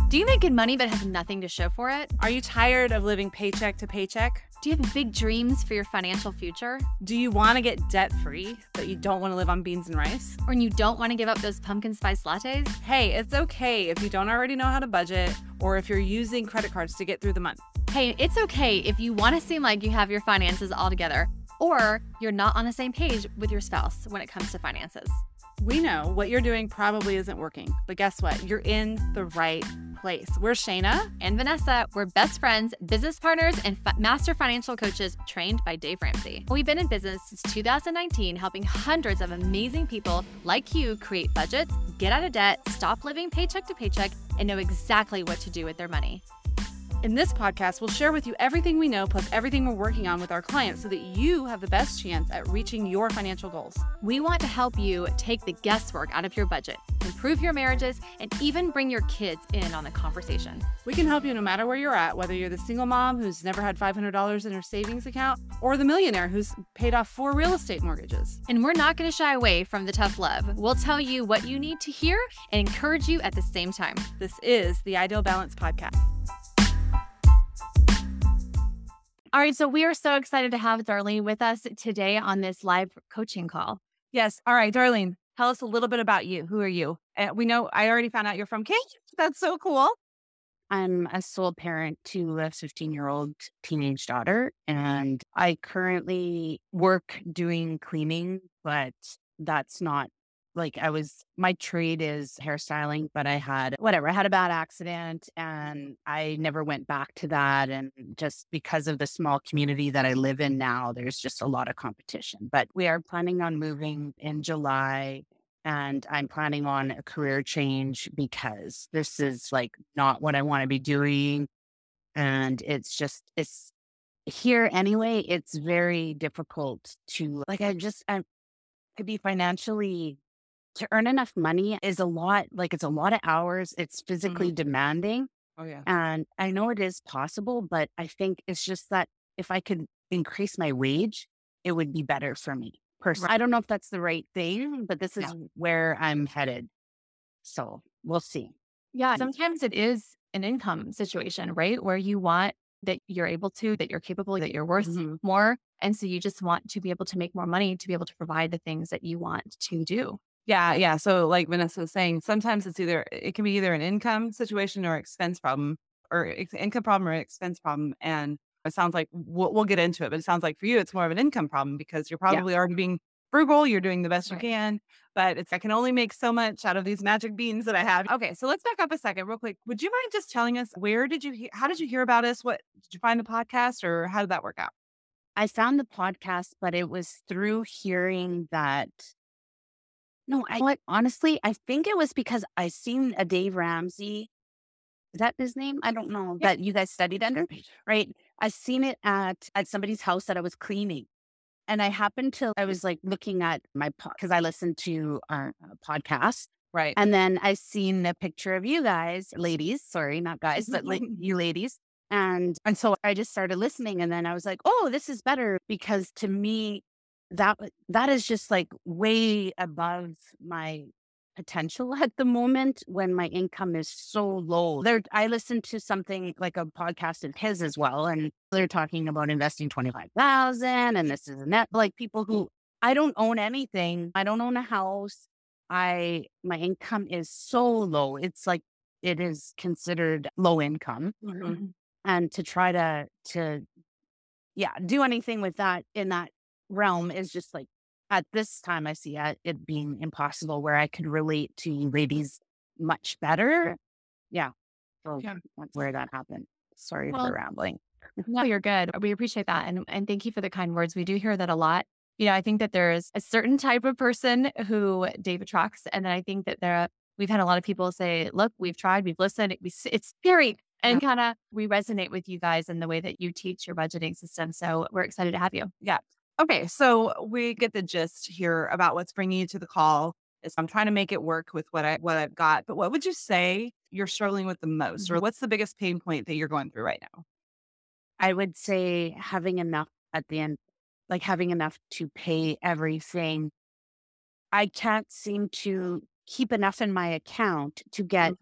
Do you make good money but have nothing to show for it? Are you tired of living paycheck to paycheck? Do you have big dreams for your financial future? Do you want to get debt-free, but you don't want to live on beans and rice? Or you don't want to give up those pumpkin spice lattes? Hey, it's okay if you don't already know how to budget or if you're using credit cards to get through the month. Hey, it's okay if you want to seem like you have your finances all together or you're not on the same page with your spouse when it comes to finances. We know what you're doing probably isn't working, but guess what? You're in the right place. We're Shayna and Vanessa. We're best friends, business partners, and master financial coaches trained by Dave Ramsey. We've been in business since 2019, helping hundreds of amazing people like you create budgets, get out of debt, stop living paycheck to paycheck, and know exactly what to do with their money. In this podcast, we'll share with you everything we know plus everything we're working on with our clients so that you have the best chance at reaching your financial goals. We want to help you take the guesswork out of your budget, improve your marriages, and even bring your kids in on the conversation. We can help you no matter where you're at, whether you're the single mom who's never had $500 in her savings account or the millionaire who's paid off 4 real estate mortgages. And we're not going to shy away from the tough love. We'll tell you what you need to hear and encourage you at the same time. This is the Ideal Balance Podcast. All right, so we are so excited to have Darlene with us today on this live coaching call. Yes. All right, Darlene, tell us a little bit about you. Who are you? We know I already found out you're from Kenya. That's so cool. I'm a sole parent to a 15-year-old teenage daughter, and I currently work doing cleaning, but that's not my trade is hairstyling, but I had a bad accident and I never went back to that. And just because of the small community that I live in now, there's just a lot of competition. But we are planning on moving in July, and I'm planning on a career change because this is not what I want to be doing. And it's here anyway. It's very difficult to to be financially. To earn enough money is a lot. It's a lot of hours. It's physically demanding. Oh, yeah. And I know it is possible, but I think it's just that if I could increase my wage, it would be better for me personally. Right. I don't know if that's the right thing, but this is where I'm headed. So we'll see. Yeah, sometimes it is an income situation, right? Where you want that you're able to, that you're capable, that you're worth more. And so you just want to be able to make more money to be able to provide the things that you want to do. Yeah. So like Vanessa was saying, sometimes it can be either an income situation or expense problem, or income problem or expense problem. And it sounds like we'll get into it, but it sounds like for you, it's more of an income problem because you're probably already being frugal. You're doing the best you can, but I can only make so much out of these magic beans that I have. Okay. So let's back up a second real quick. Would you mind just telling us how did you hear about us? What did you find the podcast, or how did that work out? I found the podcast, but it was through hearing that. No, honestly, I think it was because I seen a Dave Ramsey. Is that his name? I don't know. That you guys studied under, right? I seen it at somebody's house that I was cleaning. And I was looking at because I listened to our podcast. Right. And then I seen a picture of you guys, ladies, sorry, not guys, but you ladies. And so I just started listening, and then I was like, oh, this is better, because to me, that is just way above my potential at the moment when my income is so low. I listened to something like a podcast of his as well, and they're talking about investing 25,000, and this is net people who I don't own anything. I don't own a house. My income is so low. It's it is considered low income, and to try to do anything with that in that realm is just at this time I see it being impossible, where I could relate to ladies much better. Yeah. So that's where that happened. Sorry for rambling. No, you're good. We appreciate that. And thank you for the kind words. We do hear that a lot. I think that there is a certain type of person who Dave attracts. And then I think that we've had a lot of people say, look, we've tried, we've listened, it's scary. And we resonate with you guys in the way that you teach your budgeting system. So we're excited to have you. Yeah. Okay, so we get the gist here about what's bringing you to the call. I'm trying to make it work with what I've got. But what would you say you're struggling with the most, or what's the biggest pain point that you're going through right now? I would say having enough at the end, having enough to pay everything. I can't seem to keep enough in my account to get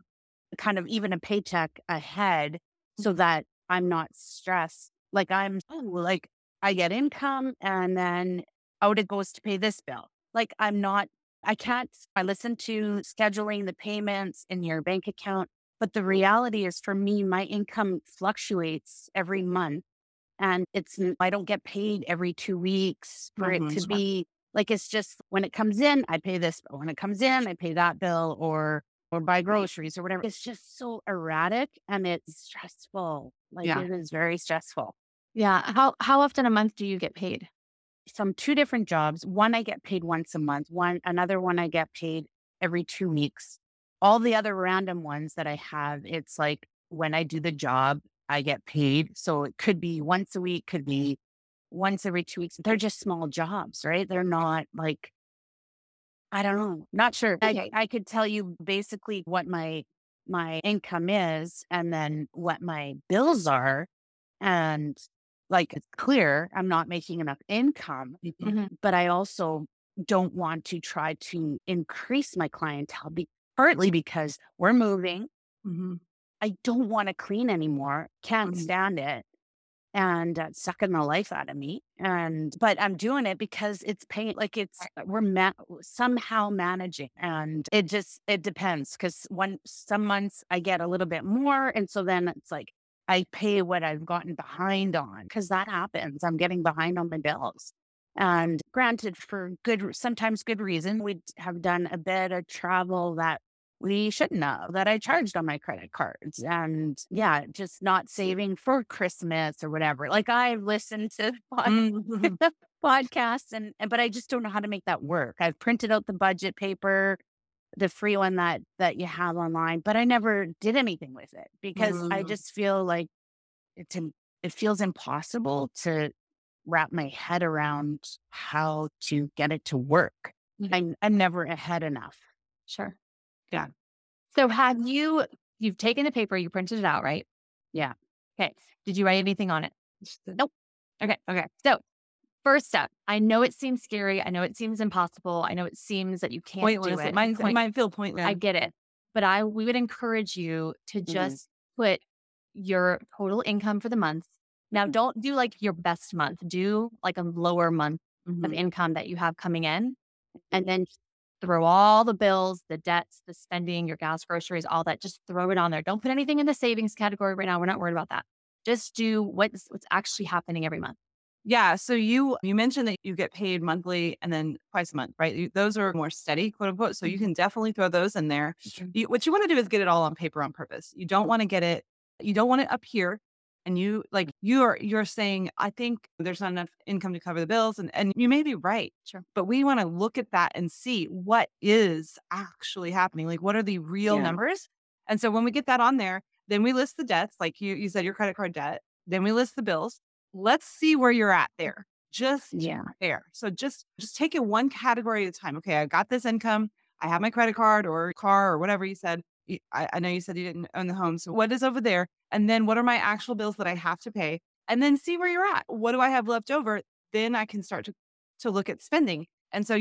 kind of even a paycheck ahead so Mhm. that I'm not stressed. Like like I get income and then out it goes to pay this bill. Like I can't, I listen to scheduling the payments in your bank account. But the reality is for me, my income fluctuates every month and I don't get paid every 2 weeks for it to Sure. be like, it's just when it comes in, I pay this bill. When it comes in, I pay that bill or buy groceries or whatever. It's just so erratic and it's stressful. Like Yeah. it is very stressful. Yeah. How often a month do you get paid? So I'm two different jobs. One I get paid once a month. Another one I get paid every 2 weeks. All the other random ones that I have, it's like when I do the job, I get paid. So it could be once a week, could be once every 2 weeks. They're just small jobs, right? They're not like, I don't know, not sure. Okay. I could tell you basically what my income is and then what my bills are. And like it's clear I'm not making enough income, Mhm. but I also don't want to try to increase my clientele partly because we're moving. Mhm. I don't want to clean anymore. Can't Mhm. stand it. And sucking the life out of me. But I'm doing it because it's paying, like somehow managing. And it depends because some months I get a little bit more. And so then it's like, I pay what I've gotten behind on because that happens. I'm getting behind on my bills. And granted, for sometimes good reason, we have done a bit of travel that we shouldn't have, that I charged on my credit cards. And yeah, just not saving for Christmas or whatever. Like I've listened to Mhm. podcasts but I just don't know how to make that work. I've printed out the budget paper, the free one that you have online, but I never did anything with it because I Mhm. just feel like it feels impossible to wrap my head around how to get it to work. Mhm. I'm never ahead enough. Sure. Yeah. So you've taken the paper, you printed it out, right? Yeah. Okay. Did you write anything on it? Nope. Okay. Okay. So first step, I know it seems scary. I know it seems impossible. I know it seems that you can't do Pointless. It it. might feel I pointless. get it. But we would encourage you to Mhm. just put your total income for the month. Now, Mhm. don't do like your best month. Do like a lower month of Mhm. income that you have coming in, and Mhm. then just throw all the bills, the debts, the spending, your gas, groceries, all that. Just throw it on there. Don't put anything in the savings category right now. We're not worried about that. Just do what's actually happening every month. Yeah, so you mentioned that you get paid monthly and then twice a month, right? Those are more steady, quote unquote. So you Mhm. can definitely throw those in there. Mhm. What you want to do is get it all on paper on purpose. You don't want to get it. You don't want it up here. And you're saying, I think there's not enough income to cover the bills, and you may be right. Sure. But we want to look at that and see what is actually happening. Like, what are the real Yeah. numbers? And so when we get that on there, then we list the debts, like you said, your credit card debt. Then we list the bills. Let's see where you're at there. Just Yeah. there. So just take it one category at a time. Okay, I got this income. I have my credit card or car or whatever you said. I know you said you didn't own the home. So what is over there? And then what are my actual bills that I have to pay? And then see where you're at. What do I have left over? Then I can start to look at spending. And so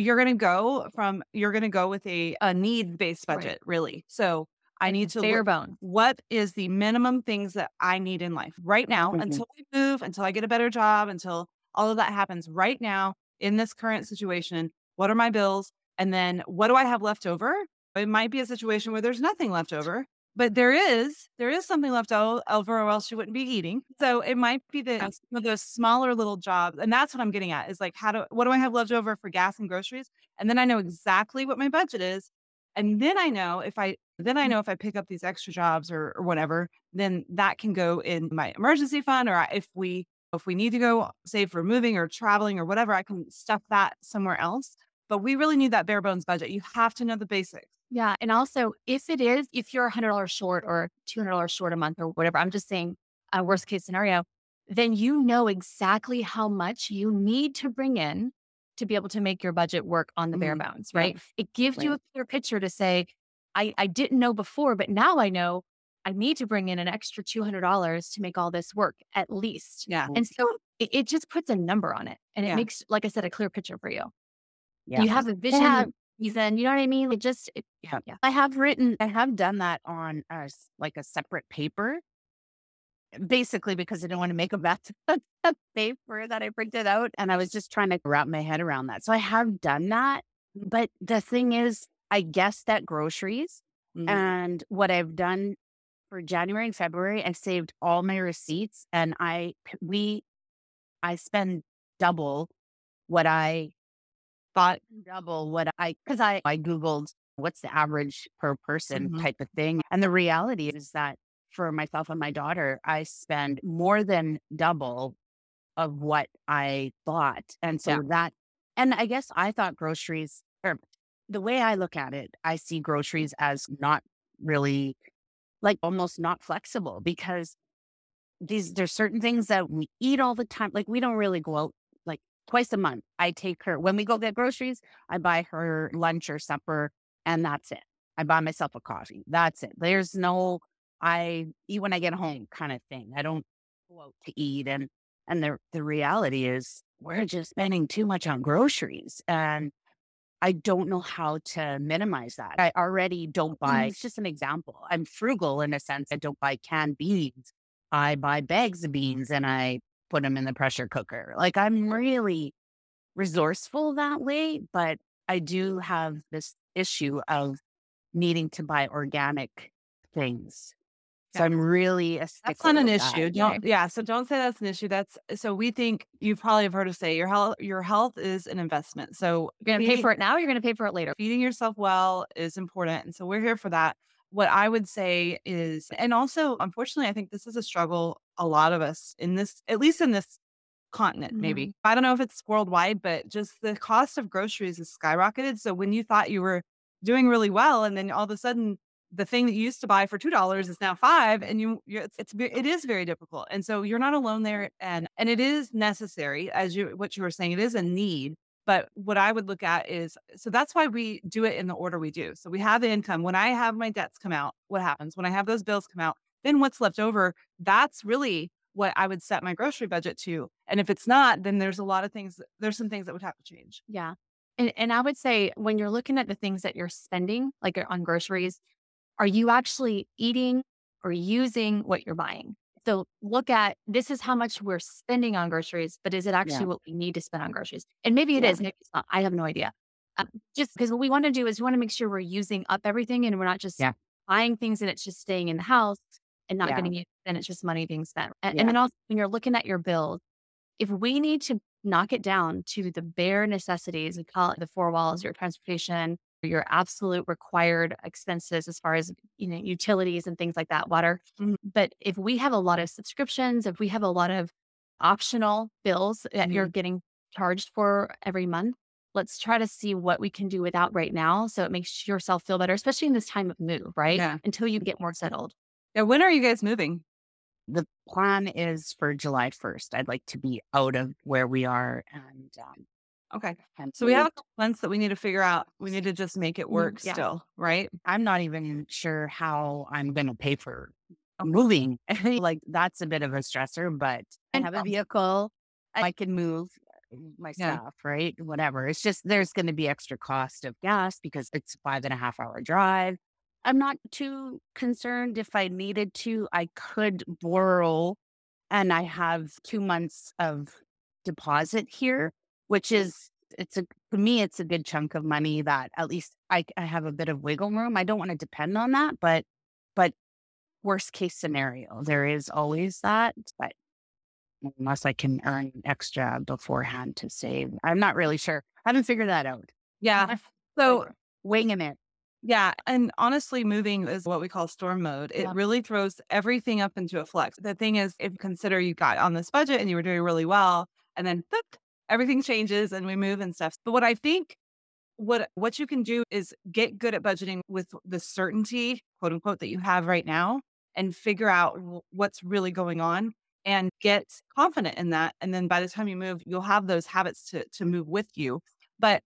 you're gonna go with a needs-based Right. budget, really. So I Like need to bare look bones. what is the minimum things that I need in life right now Mhm. until I move, until I get a better job, until all of that happens right now in this current situation. What are my bills? And then what do I have left over? It might be a situation where there's nothing left over, but there is something left over or else you wouldn't be eating. So it might be that Yeah. some of those smaller little jobs. And that's what I'm getting at is like, what do I have left over for gas and groceries? And then I know exactly what my budget is. And then I know if I pick up these extra jobs or whatever, then that can go in my emergency fund, or if we need to go save for moving or traveling or whatever, I can stuff that somewhere else. But we really need that bare bones budget. You have to know the basics. Yeah. And also, if you're $100 short or $200 short a month or whatever, I'm just saying a worst case scenario, then you know exactly how much you need to bring in to be able to make your budget work on the bare Mhm. bones, Yep. right? It gives you Right. a clear picture to say, I didn't know before, but now I know I need to bring in an extra $200 to make all this work at least. Yeah. And so it just puts a number on it and it Yeah. makes, like I said, a clear picture for you. Yeah. You have a I have vision. season. You know what I mean? It just, Yeah. yeah. I have done that on like a separate paper, basically because I didn't want to make a mess of the paper that I printed out. And I was just trying to wrap my head around that. So I have done that. But the thing is, I guessed at groceries. Mhm. And what I've done for January and February, I saved all my receipts and I spend double what I thought, double what because I Googled what's the average per person Mhm. type of thing. And the reality is that for myself and my daughter, I spend more than double of what I thought. And Yeah. so that, and I guess I thought groceries, or the way I look at it, I see groceries as not really, like, almost not flexible, because there's certain things that we eat all the time. Like, we don't really go out like twice a month. I take her when we go get groceries, I buy her lunch or supper, and that's it. I buy myself a coffee. That's it. There's no I eat when I get home kind of thing. I don't go out to eat. And the reality is we're just spending too much on groceries. And I don't know how to minimize that. I already don't buy, it's just an example. I'm frugal in a sense. I don't buy canned beans. I buy bags of beans and I put them in the pressure cooker. Like, I'm really resourceful that way, but I do have this issue of needing to buy organic things. So Yeah. I'm really a That's not stickler an with that. issue. Don't yeah, so don't say that's an issue. That's so we think you probably have heard us say your health is an investment. So You're going to pay for it now, you're going to pay for it later. feeding yourself well is important. And so we're here for that. What I would say is, and also, unfortunately, I think this is a struggle a lot of us in this, at least in this continent, maybe. Mhm. I don't know if it's worldwide, but just the cost of groceries has skyrocketed. So when you thought you were doing really well, and then all of a sudden the thing that you used to buy for $2 is now 5, and it is very difficult. And so you're not alone there, and it is necessary, as what you were saying, it is a need. But what I would look at is, so that's why we do it in the order we do. So we have the income. When I have my debts come out, what happens? When I have those bills come out, then what's left over, that's really what I would set my grocery budget to. And if it's not, then there's some things that would have to change. Yeah. And I would say when you're looking at the things that you're spending, like on groceries, are you actually eating or using what you're buying? So look at this is how much we're spending on groceries, but is it Yeah. actually what we need to spend on groceries? And maybe it Yeah. is, maybe it's not. I have no idea. Just because what we want to do is we want to make sure we're using up everything and we're not just Yeah. buying things and it's just staying in the house and not Yeah. getting it, and it's just money being spent. And Yeah. then also when you're looking at your bills, if we need to knock it down to the bare necessities, we call it the four walls, your transportation, your absolute required expenses as far as, utilities and things like that, water. Mhm. But if we have a lot of subscriptions, if we have a lot of optional bills that you're Mhm. getting charged for every month, let's try to see what we can do without right now so it makes yourself feel better, especially in this time of move, right? Yeah. Until you get more settled. Yeah. When are you guys moving? The plan is for July 1st. I'd like to be out of where we are Okay. and So we have a moved. couple months that we need to figure out. We need to just make it work Yeah. still, right? I'm not even sure how I'm going to pay for Okay. moving. Like, that's a bit of a stressor, but I And have a vehicle. I can move my Yeah. stuff, right? Whatever. It's just there's going to be extra cost of gas because it's a 5.5 hour drive. I'm not too concerned. If I needed to, I could borrow, and I have 2 months of deposit here, which is to me, it's a good chunk of money that at least I have a bit of wiggle room. I don't want to depend on that, but worst case scenario, there is always that. But unless I can earn extra beforehand to save, I'm not really sure. I haven't figured that out. Yeah. So So winging it. yeah, and honestly, moving is what we call storm mode. It Yeah. really throws everything up into a flux. The thing is, if you consider you got on this budget and you were doing really well, and then boop, everything changes and we move and stuff. But what I think what you can do is get good at budgeting with the certainty, quote unquote, that you have right now, and figure out what's really going on and get confident in that. And then by the time you move, you'll have those habits to move with you. But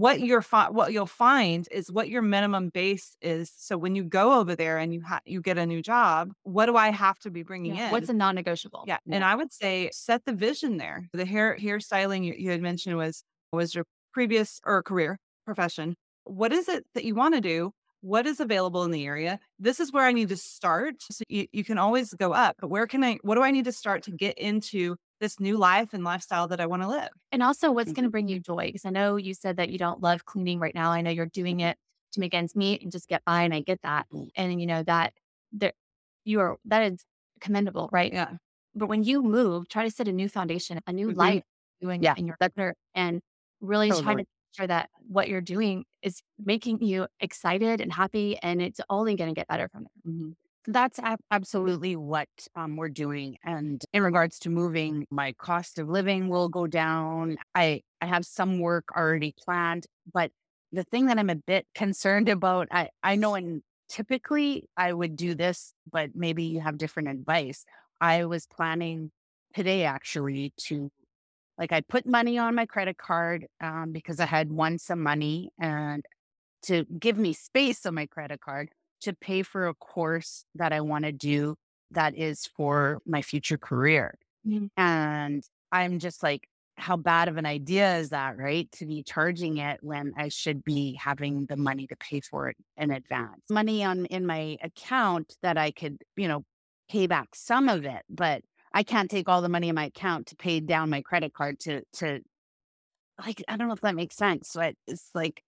what you'll find is what your minimum base is. So when you go over there and you get a new job, what do I have to be bringing Yeah. in? What's a non-negotiable? Yeah, and I would say set the vision there. The hairstyling you had mentioned was your previous or career profession. what is it that you want to do? What is available in the area? This is where I need to start. So you can always go up, but what do I need to start to get into this new life and lifestyle that I want to live? And also what's going to Mhm. bring you joy? Because I know you said that you don't love cleaning right now. I know you're doing it to make ends meet and just get by. And I get that. And you know, that that is commendable, right? Yeah. But when you move, try to set a new foundation, a new Mhm. life you Yeah, and your partner, and really try to totally. make sure that what you're doing is making you excited and happy, and it's only going to get better from there. Mhm. That's absolutely what we're doing. And in regards to moving, my cost of living will go down. I have some work already planned, but the thing that I'm a bit concerned about, I know, and typically I would do this, but maybe you have different advice. I was planning today actually to, like, I put money on my credit card because I had won some money, and to give me space on my credit card to pay for a course that I want to do that is for my future career. Mhm. And I'm just like, how bad of an idea is that, right? To be charging it when I should be having the money to pay for it in advance. Money on in my account that I could, pay back some of it, but I can't take all the money in my account to pay down my credit card to like, I don't know if that makes sense. But it's like,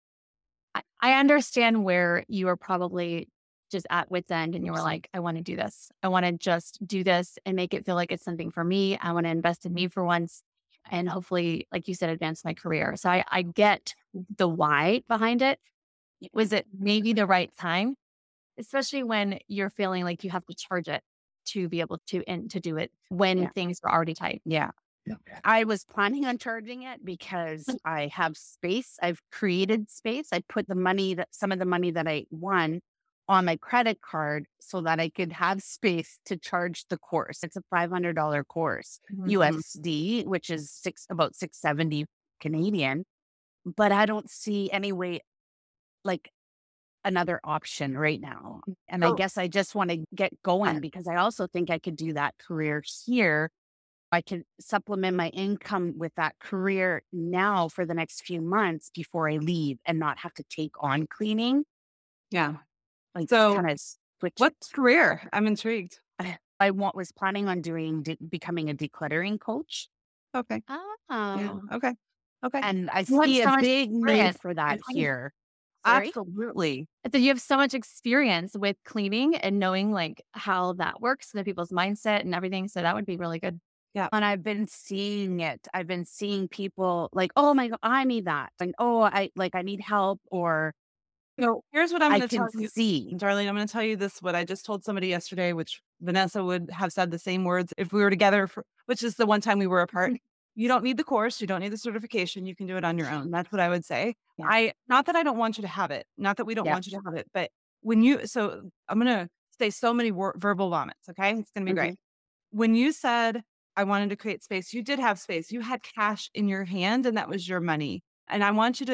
I understand where you are probably just at wit's end and you were like, I want to do this. I want to just do this and make it feel like it's something for me. I want to invest in me for once and hopefully, like you said, advance my career. So I get the why behind it. Was it maybe the right time? Especially when you're feeling like you have to charge it to be able to and to do it when yeah. things are already tight. Yeah. I was planning on charging it because I have space. I've created space. I put some of the money that I won on my credit card so that I could have space to charge the course. It's a $500 course, Mhm. USD, which is about 670 Canadian. But I don't see any way, like, another option right now. And I Oh, guess I just want to get going because I also think I could do that career here. I can supplement my income with that career now for the next few months before I leave and not have to take on cleaning, yeah. like, So kind of switch what it. career? I'm intrigued. Was planning on becoming a decluttering coach. Okay. Yeah. Oh, Okay. Okay. And I you want see a so much big need experience. for that Right. here. Sorry? Absolutely. So you have so much experience with cleaning and knowing like how that works, the people's mindset and everything. So that would be really good. Yeah. And I've been seeing it. I've been seeing people like, oh my God, I need that. And oh, I need help, or So here's what I'm I going to can tell you, see. Darlene. I'm going to tell you this, what I just told somebody yesterday, which Vanessa would have said the same words if we were together, which is the one time we were apart. You don't need the course. You don't need the certification. You can do it on your own. That's what I would say. Yeah. Not that I don't want you to have it, not that we don't Yeah. want you to have it, but so I'm going to say so many verbal vomits. Okay. It's going to be great. Mhm. When you said, I wanted to create space, you did have space. You had cash in your hand and that was your money. And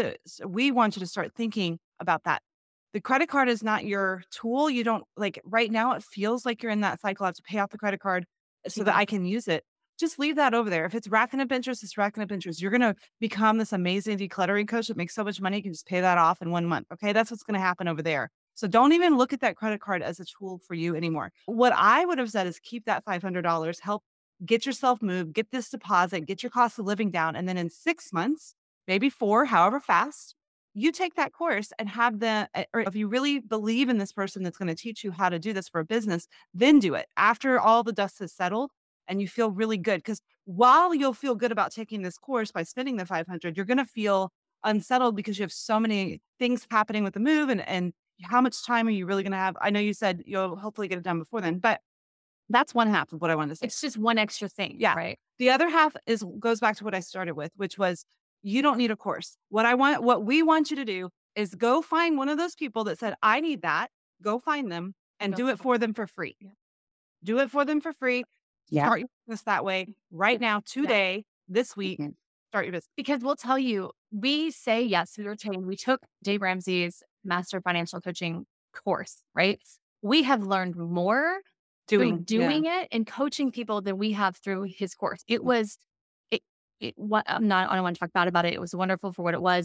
we want you to start thinking about that. The credit card is not your tool. You don't like right now, it feels like you're in that cycle. I have to pay off the credit card so that Mhm. I can use it. Just leave that over there. If it's racking up interest, it's racking up interest. You're going to become this amazing decluttering coach that makes so much money. You can just pay that off in 1 month. Okay. That's what's going to happen over there. So don't even look at that credit card as a tool for you anymore. What I would have said is keep that $500, help get yourself moved, get this deposit, get your cost of living down. And then in 6 months, maybe four, however fast, you take that course and or if you really believe in this person that's going to teach you how to do this for a business, then do it after all the dust has settled and you feel really good. Because while you'll feel good about taking this course by spending the 500, you're going to feel unsettled because you have so many things happening with the move and how much time are you really going to have? I know you said you'll hopefully get it done before then, but that's one half of what I wanted to say. It's just one extra thing, Yeah. right? The other half goes back to what I started with, which was you don't need a course. What we want you to do is go find one of those people that said, I need that. Go find them and do it for them for free. Yeah. Do it for them for free. Yeah. Start your business that way right now, today, this week. Mhm. Start your business. Because we'll tell you, we say yes, we were trained. We took Dave Ramsey's Master Financial Coaching course, right? We have learned more through doing it and coaching people than we have through his course. It was, it, what I don't want to talk bad about it. It was wonderful for what it was, but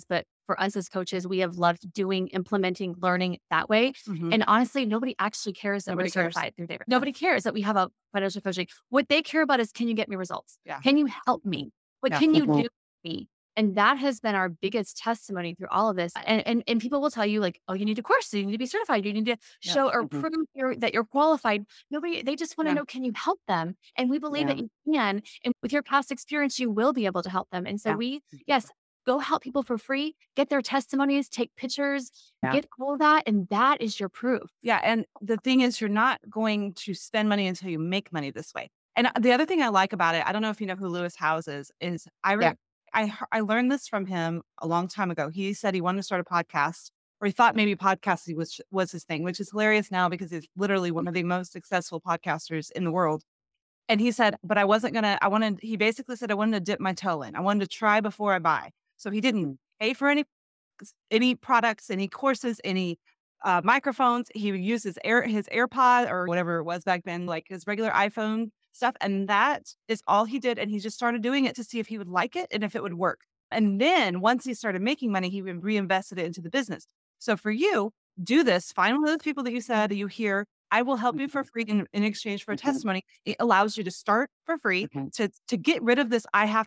for us as coaches, we have loved doing, implementing, learning that way. Mhm. And honestly, nobody actually cares that Nobody we're cares. certified through David. Nobody cares that we have a financial coaching. What they care about is, can you get me results? Yeah. Can you help me? What Yeah. can you Mhm. do for me? And that has been our biggest testimony through all of this. And people will tell you like, oh, you need a course, you need to be certified, you need to Yeah. show or Mhm. prove that you're qualified. Nobody, they just want to Yeah. know, can you help them? And we believe Yeah. that you can. And with your past experience, you will be able to help them. And so Yeah. yes, go help people for free, get their testimonies, take pictures, Yeah. get all that. And that is your proof. Yeah. And the thing is, you're not going to spend money until you make money this way. And the other thing I like about it, I don't know if you know who Lewis Howes is Yeah. I learned this from him a long time ago. He said he wanted to start a podcast, or he thought maybe podcasting was his thing, which is hilarious now because he's literally one of the most successful podcasters in the world. And he said, but I wasn't gonna, he basically said, I wanted to dip my toe in. I wanted to try before I buy. So he didn't pay for any products, any courses, any microphones. He would use his AirPod or whatever it was back then, like his regular iPhone stuff. And that is all he did. And he just started doing it to see if he would like it and if it would work. And then once he started making money, he reinvested it into the business. So for you, do this. Find one of those people that you said that you hear. I will help you for free in exchange for a Mhm. testimony. It allows you to start for free Mhm. to get rid of this. I have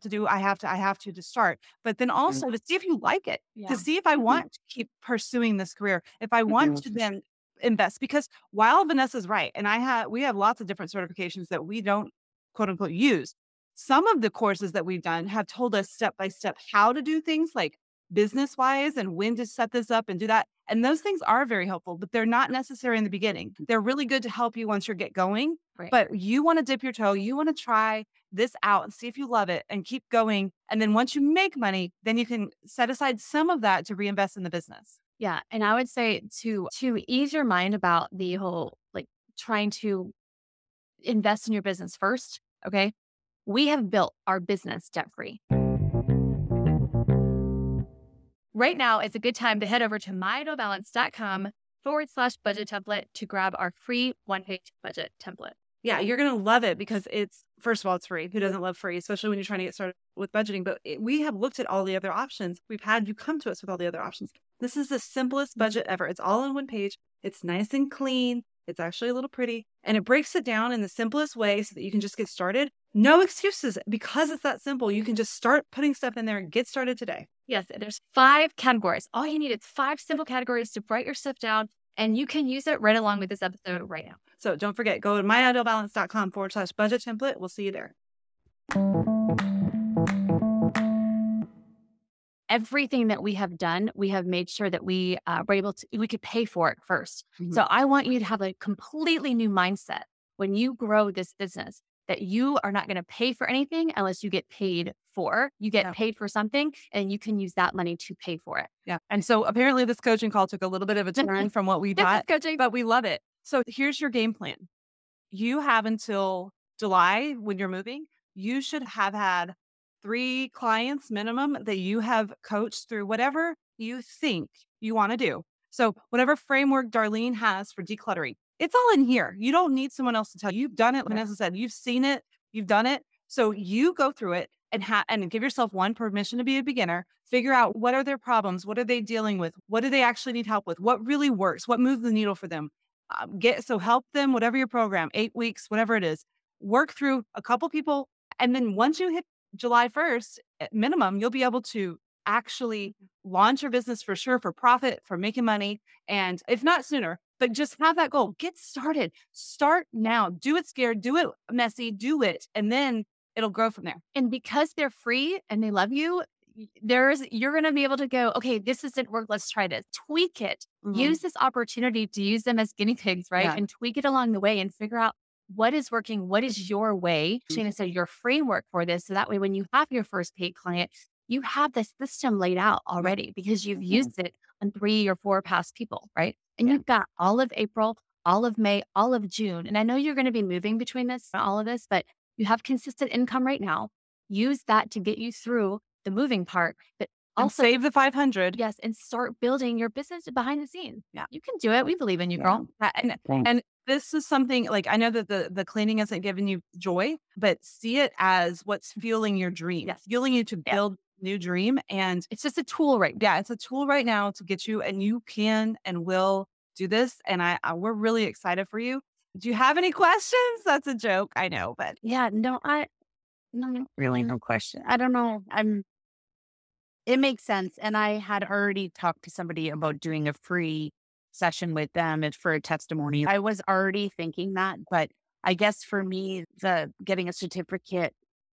to start. But then also to see if you like it, Yeah. to see if I Mhm. want to keep pursuing this career, if I want Mhm. to then invest. Because while Vanessa's right, and we have lots of different certifications that we don't quote unquote use. Some of the courses that we've done have told us step by step how to do things like business wise and when to set this up and do that. And those things are very helpful, but they're not necessary in the beginning. They're really good to help you once you get going. Right. But you want to dip your toe, you want to try this out and see if you love it and keep going. And then once you make money, then you can set aside some of that to reinvest in the business. Yeah. And I would say to ease your mind about the whole like trying to invest in your business first. Okay. We have built our business debt free. Right now is a good time to head over to myidlebalance.com/budget template to grab our free one-page budget template. Yeah, you're going to love it because first of all, it's free. Who doesn't love free, especially when you're trying to get started with budgeting? But we have looked at all the other options. We've had you come to us with all the other options. This is the simplest budget ever. It's all on one page. It's nice and clean. It's actually a little pretty, and it breaks it down in the simplest way so that you can just get started. No excuses. Because it's that simple, you can just start putting stuff in there and get started today. Yes, there's 5 categories. All you need is 5 simple categories to write your stuff down, and you can use it right along with this episode right now. So don't forget, go to myidealbalance.com/budget template. We'll see you there. Everything that we have done, we have made sure that we were able to, we could pay for it first. Mhm. So I want you to have a completely new mindset when you grow this business, that you are not going to pay for anything unless you get paid for. You get Yeah. paid for something and you can use that money to pay for it. Yeah. And so apparently this coaching call took a little bit of a turn from what we thought, Coaching. but we love it. So here's your game plan. You have until July when you're moving. You should have had 3 clients minimum that you have coached through whatever you think you want to do. So whatever framework Darlene has for decluttering, it's all in here. You don't need someone else to tell you. You've done it. Vanessa said, you've seen it. You've done it. So you go through it and give yourself permission to be a beginner. Figure out what are their problems. What are they dealing with? What do they actually need help with? What really works? What moves the needle for them? Help them, whatever your program, 8 weeks, whatever it is, work through a couple people. And then once you hit July 1st at minimum, you'll be able to actually launch your business for sure, for profit, for making money. And if not sooner, but just have that goal. Get started. Start now. Do it scared. Do it messy. Do it. And then it'll grow from there. And because they're free and they love you, you're going to be able to go, okay, this isn't work. Let's try this. Tweak it. Mhm. Use this opportunity to use them as guinea pigs, right? Yeah. And tweak it along the way and figure out what is working. What is your way? Shana said your framework for this. So that way, when you have your first paid client, you have the system laid out already because you've used it on 3 or 4 past people, right? And you've got all of April, all of May, all of June. And I know you're going to be moving between all of this, but you have consistent income right now. Use that to get you through the moving part, but And also save the 500. yes, and start building your business behind the scenes. Yeah. You can do it. We believe in you, girl. And this is something like, I know that the cleaning isn't giving you joy, but see it as what's fueling your dream. Yes. Fueling you to Yeah. build new dream. And It's just a tool, right? yeah, it's a tool right now to get you, and you can and will do this. And we're really excited for you. Do you have any questions? That's a joke. I know, but Yeah, no, no, really no question. I don't know. It makes sense. And I had already talked to somebody about doing a free session with them and for a testimony. I was already thinking that, but I guess for me, the getting a certificate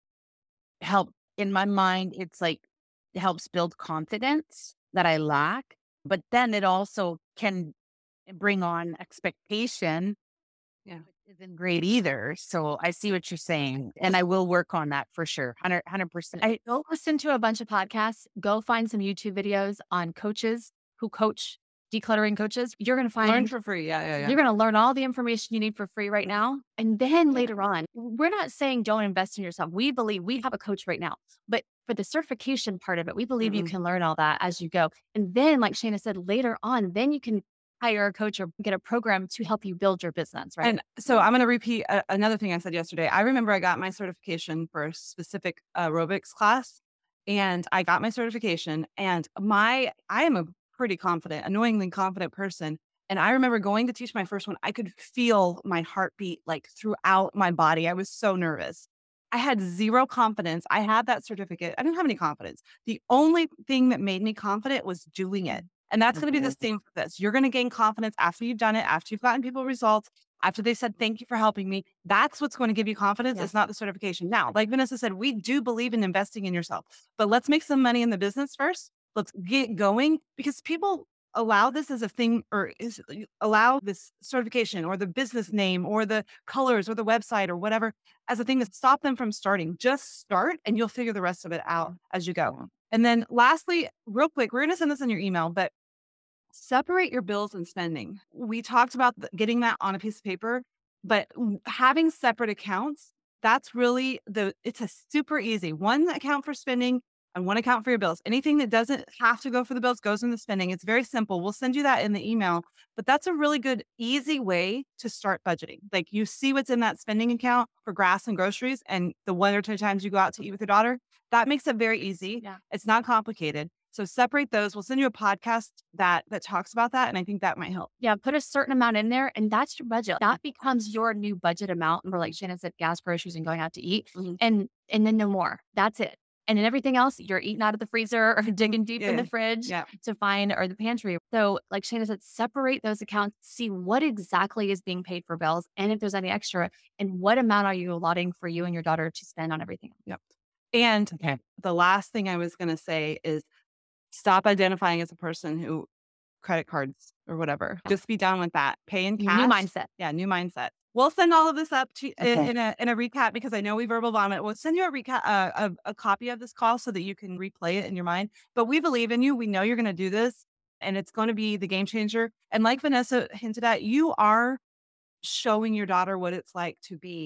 help in my mind, it's like it helps build confidence that I lack. But then it also can bring on expectation, yeah. which isn't great either. So I see what you're saying. And I will work on that for sure. 100%. I go listen to a bunch of podcasts, go find some YouTube videos on coaches who coach decluttering coaches. You're going to Learn find for free. Yeah. you're going to learn all the information you need for free right now. And then later on, we're not saying don't invest in yourself. We believe we have a coach right now, but for the certification part of it, we believe you can learn all that as you go. And then, like Shana said, later on, then you can hire a coach or get a program to help you build your business, right? And so I'm going to repeat another thing I said yesterday. I remember I got my certification for a specific aerobics class, and I got my certification, and I am a pretty confident, annoyingly confident person. And I remember going to teach my first one. I could feel my heartbeat like throughout my body. I was so nervous. I had zero confidence. I had that certificate. I didn't have any confidence. The only thing that made me confident was doing it. And that's going to be the same for this. You're going to gain confidence after you've done it, after you've gotten people results, after they said, thank you for helping me. That's what's going to give you confidence. Yeah. It's not the certification. Now, like Vanessa said, we do believe in investing in yourself, but let's make some money in the business first. Let's get going, because people allow this as a thing, or allow this certification or the business name or the colors or the website or whatever as a thing to stop them from starting. Just start and you'll figure the rest of it out as you go. And then lastly, real quick, we're going to send this in your email, but separate your bills and spending. We talked about getting that on a piece of paper, but having separate accounts, that's really it's a super easy one account for spending and one account for your bills. Anything that doesn't have to go for the bills goes in the spending. It's very simple. We'll send you that in the email, but that's a really good, easy way to start budgeting. Like, you see what's in that spending account for grass and groceries and the 1 or 2 times you go out to eat with your daughter. That makes it very easy. Yeah. It's not complicated. So separate those. We'll send you a podcast that talks about that. And I think that might help. Yeah, put a certain amount in there, and that's your budget. That becomes your new budget amount. And we're like Shannon said, gas, groceries, and going out to eat. And then no more. That's it. And then everything else, you're eating out of the freezer or digging deep in the fridge to find, or the pantry. So like Shana said, separate those accounts, see what exactly is being paid for bills, and if there's any extra, and what amount are you allotting for you and your daughter to spend on everything. Yep. And the last thing I was going to say is stop identifying as a person who credit cards or whatever. Just be done with that. Pay in cash. New mindset. Yeah, new mindset. We'll send all of this up to in a recap, because I know we verbal vomit. We'll send you a recap, a copy of this call so that you can replay it in your mind. But we believe in you. We know you're going to do this, and it's going to be the game changer. And like Vanessa hinted at, you are showing your daughter what it's like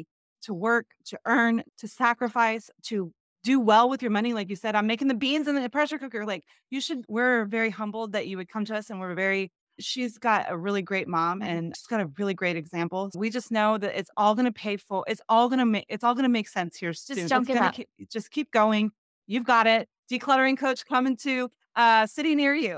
to work, to earn, to sacrifice, to do well with your money. Like you said, I'm making the beans in the pressure cooker. Like, we're very humbled that you would come to us, and she's got a really great mom, and she's got a really great example. We just know that it's all going to pay for, it's all going to make sense here soon. Just jump in up. Just keep going. You've got it. Decluttering coach coming to a city near you.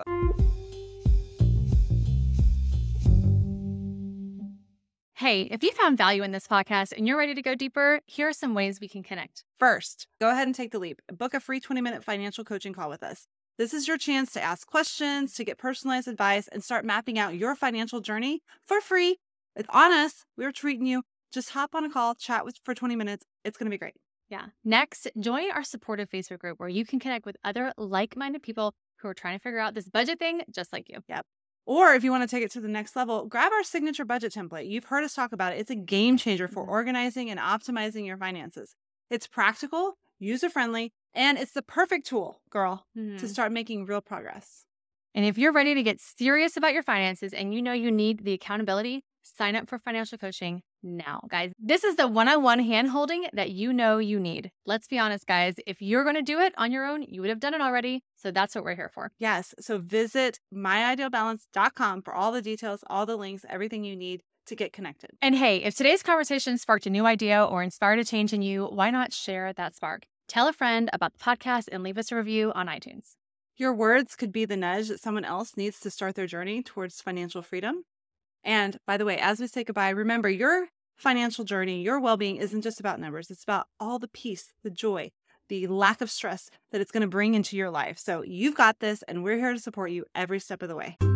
Hey, if you found value in this podcast and you're ready to go deeper, here are some ways we can connect. First, go ahead and take the leap. Book a free 20-minute financial coaching call with us. This is your chance to ask questions, to get personalized advice, and start mapping out your financial journey for free. It's on us. We're treating you. Just hop on a call, chat for 20 minutes. It's going to be great. Yeah. Next, join our supportive Facebook group where you can connect with other like-minded people who are trying to figure out this budget thing just like you. Yep. Or if you want to take it to the next level, grab our signature budget template. You've heard us talk about it. It's a game changer for organizing and optimizing your finances. It's practical, user-friendly, and it's the perfect tool, girl, to start making real progress. And if you're ready to get serious about your finances and you know you need the accountability, sign up for financial coaching now, guys. This is the one-on-one hand-holding that you know you need. Let's be honest, guys. If you're going to do it on your own, you would have done it already. So that's what we're here for. Yes. So visit myidealbalance.com for all the details, all the links, everything you need to get connected. And hey, if today's conversation sparked a new idea or inspired a change in you, why not share that spark? Tell a friend about the podcast and leave us a review on iTunes. Your words could be the nudge that someone else needs to start their journey towards financial freedom. And by the way, as we say goodbye, remember your financial journey, your well-being isn't just about numbers. It's about all the peace, the joy, the lack of stress that it's going to bring into your life. So you've got this, and we're here to support you every step of the way.